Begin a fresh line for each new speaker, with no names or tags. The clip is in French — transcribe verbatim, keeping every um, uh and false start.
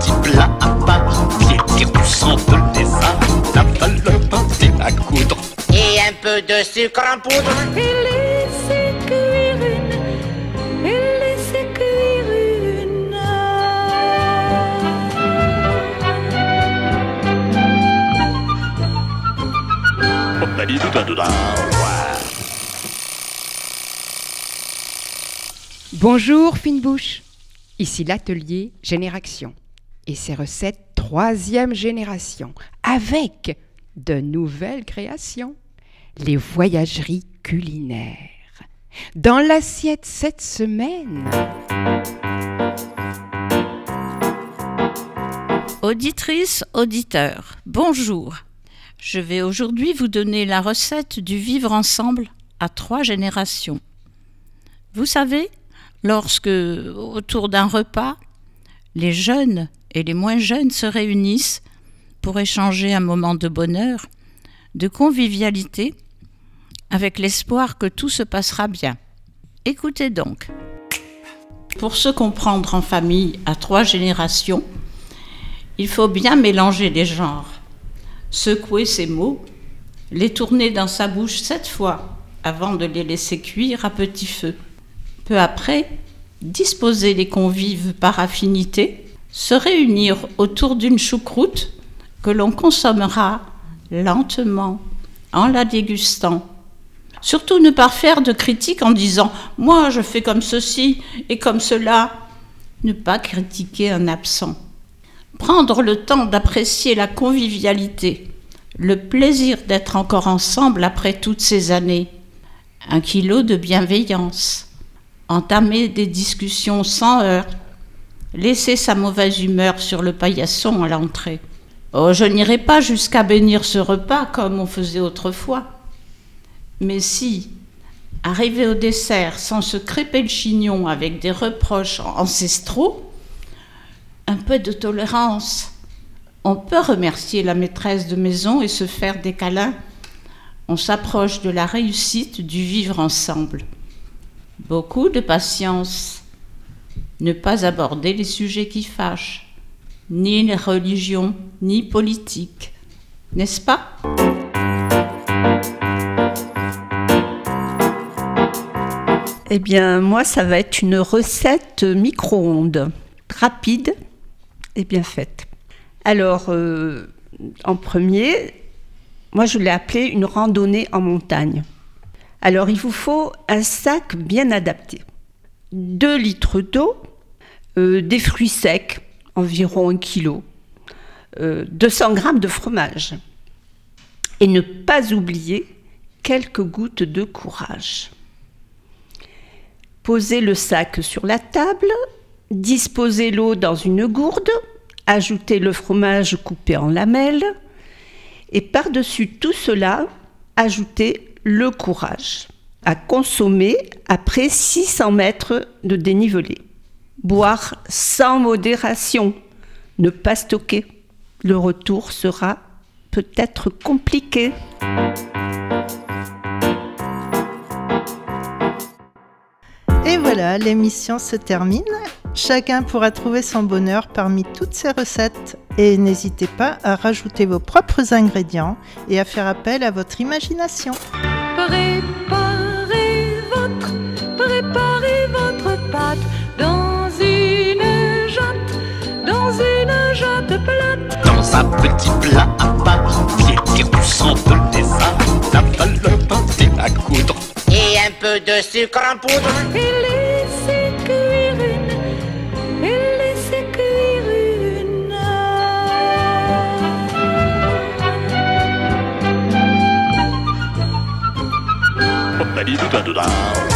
petit plat à part, pied poussant de lézard, la valeur d'un à coudre.
Et un peu de sucre en poudre.
Et laissez cuire une, et laissez cuire une.
Bonjour fine bouche, ici l'atelier Génération et ses recettes troisième génération avec de nouvelles créations, les voyageries culinaires. Dans l'assiette cette semaine.
Auditrices, auditeurs, bonjour. Je vais aujourd'hui vous donner la recette du vivre ensemble à trois générations. Vous savez, lorsque, autour d'un repas, les jeunes et les moins jeunes se réunissent pour échanger un moment de bonheur, de convivialité, avec l'espoir que tout se passera bien. Écoutez donc. Pour se comprendre en famille à trois générations, il faut bien mélanger les genres, secouer ses mots, les tourner dans sa bouche sept fois avant de les laisser cuire à petit feu. Peu après, disposer les convives par affinité, se réunir autour d'une choucroute que l'on consommera lentement, en la dégustant. Surtout ne pas faire de critiques en disant « moi je fais comme ceci et comme cela ». Ne pas critiquer un absent. Prendre le temps d'apprécier la convivialité, le plaisir d'être encore ensemble après toutes ces années. Un kilo de bienveillance. Entamer des discussions sans heurts. Laisser sa mauvaise humeur sur le paillasson à l'entrée. Oh, je n'irai pas jusqu'à bénir ce repas comme on faisait autrefois. Mais si, arriver au dessert sans se crêper le chignon avec des reproches ancestraux, un peu de tolérance. On peut remercier la maîtresse de maison et se faire des câlins. On s'approche de la réussite du vivre ensemble. Beaucoup de patience. Ne pas aborder les sujets qui fâchent, ni les religions, ni politique. N'est-ce pas ?
Eh bien, moi, ça va être une recette micro-ondes, rapide et bien faite. Alors, euh, en premier, moi, je l'ai appelé une randonnée en montagne. Alors, il vous faut un sac bien adapté. deux litres d'eau, euh, des fruits secs, environ un kilo, euh, deux cents grammes de fromage. Et ne pas oublier quelques gouttes de courage. Posez le sac sur la table, disposez l'eau dans une gourde, ajoutez le fromage coupé en lamelles et par-dessus tout cela, ajoutez le courage à consommer après six cents mètres de dénivelé. Boire sans modération, ne pas stocker. Le retour sera peut-être compliqué.
Et voilà, l'émission se termine. Chacun pourra trouver son bonheur parmi toutes ces recettes. Et n'hésitez pas à rajouter vos propres ingrédients et à faire appel à votre imagination.
Préparez votre, préparez votre pâte dans une jatte, dans une jatte plate.
Dans un petit plat à part, pied poussant de lézard, la valeur d'un à coudre.
Et un peu de sucre en poudre.
Et laissez cuire une, et laissez cuire une.
Oh,